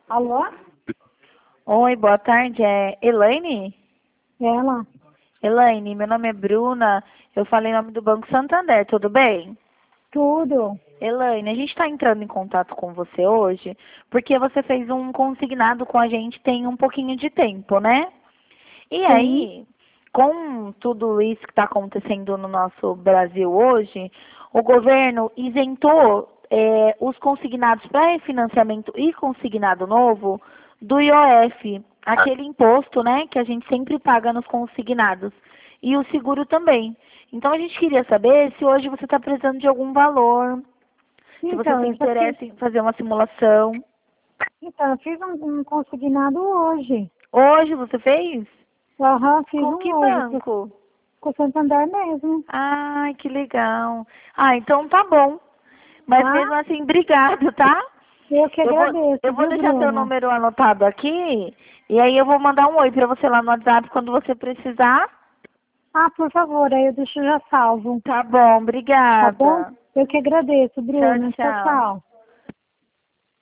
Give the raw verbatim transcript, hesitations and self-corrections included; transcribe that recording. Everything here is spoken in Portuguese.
Alô? Oi, boa tarde. É Elaine? Ela? Elaine, meu nome é Bruna. Eu falei em nome do Banco Santander, tudo bem? Tudo. Elaine, a gente está entrando em contato com você hoje porque você fez um consignado com a gente tem um pouquinho de tempo, né? E Sim. aí, com tudo isso que está acontecendo no nosso Brasil hoje, o governo isentou é, os consignados para refinanciamento e consignado novo do I O F, aquele imposto, né, que a gente sempre paga nos consignados, e o seguro também. Então a gente queria saber se hoje você está precisando de algum valor, se você Então, se eu já fiz, interessa em fazer uma simulação. então, eu fiz um, um consignado hoje. Hoje você fez? Aham, fiz Com um que hoje, pro- banco? com o Santander mesmo. Ai, que legal. Ah, então tá bom. Mas Tá? mesmo assim, obrigado, tá? Eu que Eu vou, agradeço, eu vou viu, deixar seu Bruna? número anotado aqui e aí eu vou mandar um oi pra você lá no WhatsApp quando você precisar. Ah, por favor, aí eu deixo já salvo. Tá bom, Tá bom? obrigada. Eu que agradeço, Tchau, Bruna. Tchau, tchau. tchau.